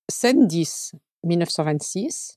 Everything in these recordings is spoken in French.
Scène 10, 1926.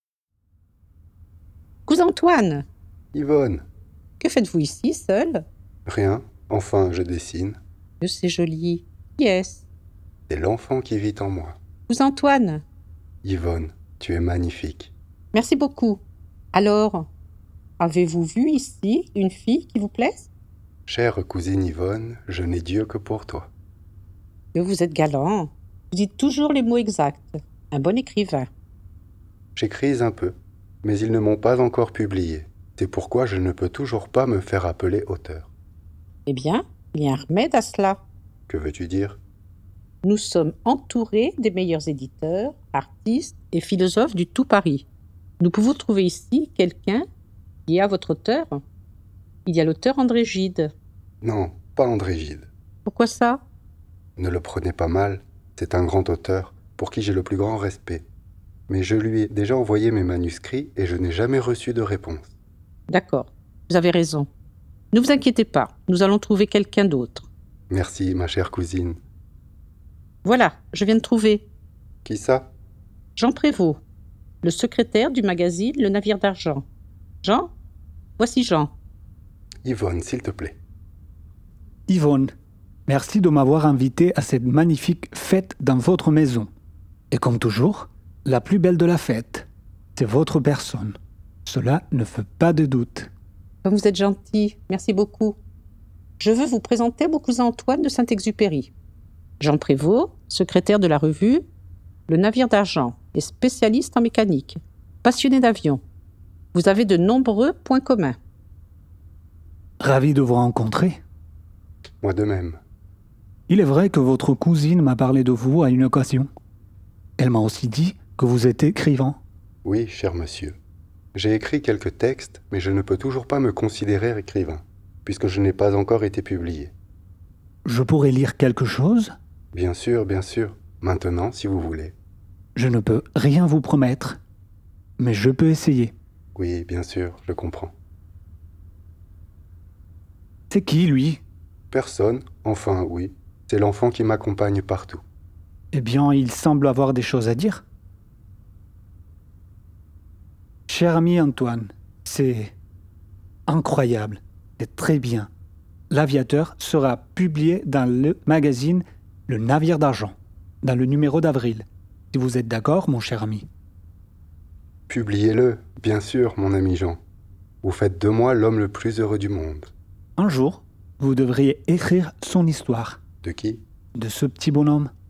Cousin Antoine, Yvonne, que faites-vous ici, seul? rien, enfin je dessine. Que c'est joli. Qui est-ce? C'est l'enfant qui vit en moi. Cousin Antoine, Yvonne, tu es magnifique. merci beaucoup. Alors, avez-vous vu ici une fille qui vous plaise? Chère cousine Yvonne, je n'ai Dieu que pour toi. Que vous êtes galant. Vous dites toujours les mots exacts. Un bon écrivain. J'écris un peu, mais ils ne m'ont pas encore publié. C'est pourquoi je ne peux toujours pas me faire appeler auteur. Eh bien, il y a un remède à cela. Que veux-tu dire? Nous sommes entourés des meilleurs éditeurs, artistes et philosophes du tout Paris. Nous pouvons trouver ici quelqu'un qui est à votre auteur. Il y a l'auteur André Gide. Non, pas André Gide. Pourquoi ça? Ne le prenez pas mal, c'est un grand auteur, pour qui j'ai le plus grand respect. Mais je lui ai déjà envoyé mes manuscrits et je n'ai jamais reçu de réponse. D'accord, vous avez raison. Ne vous inquiétez pas, nous allons trouver quelqu'un d'autre. Merci, ma chère cousine. Voilà, je viens de trouver. Qui ça? Jean Prévost, le secrétaire du magazine Le Navire d'Argent. Jean? Voici Jean. Yvonne, s'il te plaît. Yvonne, merci de m'avoir invité à cette magnifique fête dans votre maison. Et comme toujours, la plus belle de la fête, c'est votre personne. Cela ne fait pas de doute. Comme vous êtes gentil, merci beaucoup. Je veux vous présenter mon cousin Antoine de Saint-Exupéry. Jean Prévost, secrétaire de la revue Le Navire d'Argent et spécialiste en mécanique, passionné d'avions. Vous avez de nombreux points communs. Ravi de vous rencontrer. Moi de même. Il est vrai que votre cousine m'a parlé de vous à une occasion. Elle m'a aussi dit que vous êtes écrivain. Oui, cher monsieur. J'ai écrit quelques textes, mais je ne peux toujours pas me considérer écrivain, puisque je n'ai pas encore été publié. Je pourrais lire quelque chose? Bien sûr, maintenant, si vous voulez. Je ne peux rien vous promettre, mais je peux essayer. Oui, bien sûr, je comprends. C'est qui, lui? Personne, enfin oui, c'est l'enfant qui m'accompagne partout. Eh bien, il semble avoir des choses à dire. Cher ami Antoine, c'est incroyable, c'est très bien. L'Aviateur sera publié dans le magazine Le Navire d'Argent, dans le numéro d'avril. Si vous êtes d'accord, mon cher ami. Publiez-le, bien sûr, mon ami Jean. Vous faites de moi l'homme le plus heureux du monde. Un jour, vous devriez écrire son histoire, De qui? de ce petit bonhomme.